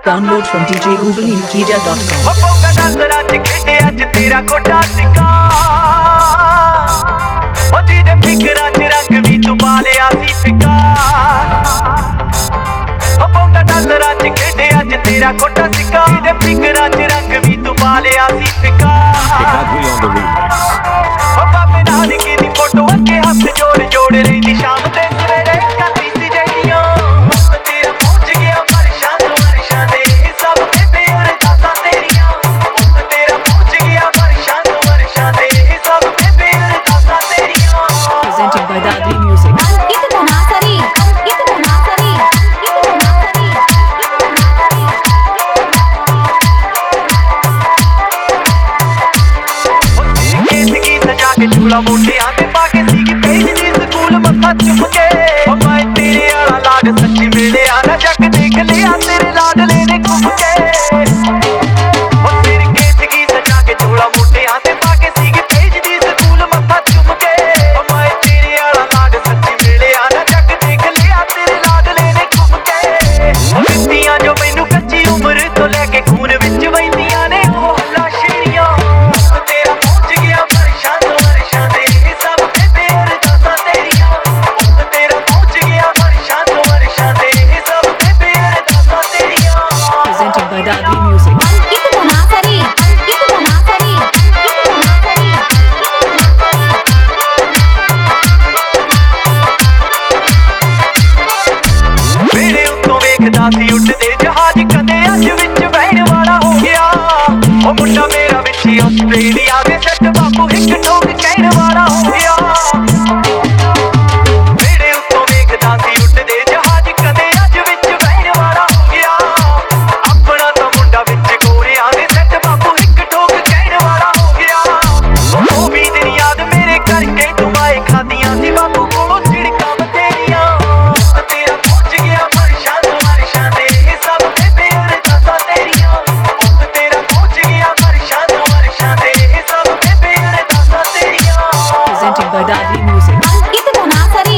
Download from djgooglemedia.com. तेरा कोटा सिक्का तेरे फिकरां च रंग भी तू पालिया सी फिक्का पौंदा डॉलरां च खेडे अज तेरा कोटा सिक्का तेरे फिकरां च रंग भी तू पालिया सी फिक्का बाबे नानके दी फोटो अगे हाथ जोड़ जोड़ रही शाम ते सवेरे करदी सी जहियां तेरा पहुंच गया बारिशां तो बारिशां दे सब ते प्यार दासां तेरियां तेरा पहुंच गया बारिशां तो बारिशां दे सब ते प्यार दासां तेरियां Presented by Dadri Music. इतना नासरी झूला मोटे आते पाके सीगी पेज दी स्कूल मत्था चुप के ओ मैं तेरे आला लाड सच्ची मिले आना जग देख लिया तेरे लाडले ने घुम के ओ तेरे केस की सजा के झूला मोटे आते पाके सीगी पेज दी स्कूल मत्था चुप के ओ मैं तेरे आला लाड सच्ची मिले आना जग देख लिया तेरे लाडले ने घुम के ओ दित्तियां जो मैनू कच्ची उम्र तो लेके खून विच वहिंदियां ने ओ हल्ला शेड़ियां तेरा पहुंच गया बारिशां तो बारिशां दे सब ते प्यार दासां तेरियां तेरा पहुंच गया बारिशां तो बारिशां दे सब ते प्यार दासां तेरियां Presented by Dadri Music. इतना नासरी मेरे उत्तों वेखदा सी उड़दे जहाज कदे अज विच बहण वाला हो गया ओ मुंडा मेरा विच आस्ट्रेलिया दे सैट बापू हिक ठोक कहण वाला हो गया मेरे उत्तों वेखदा सी उड़दे जहाज कदे अज विच बहण वाला हो गया अपना तो मुंडा विच गोरियां दे सैट बापू हिक ठोक कहण वाला हो गया ओ भी दिन याद मेरे करके तू आए खादियां सी बापू कोलों झिड़कां बतेरियां तेरा पहुंच गया बारिशां तो बारिशां दे सब ते प्यार दासां तेरियां तेरा पहुंच गया बारिशां तो बारिशां दे सब ते प्यार दासां तेरियां Presented by Dadri Music. इतना नासरी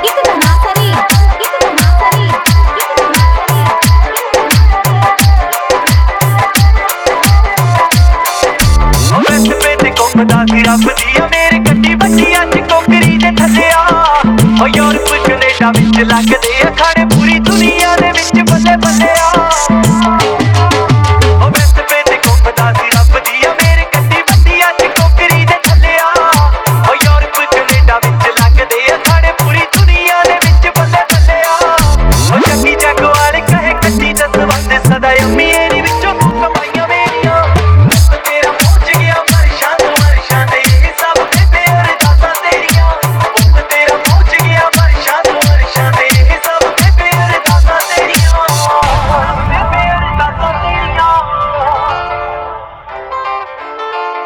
बेस्ट पे ते घुमदा सी रब दिया मेरे गड्डी बच्ची अज कोकरी दे थल्लिया ओ यूरोप कनेडा विच लगदे अखाड़े पूरी दुनिया दे विच बल्ले बल्ले आ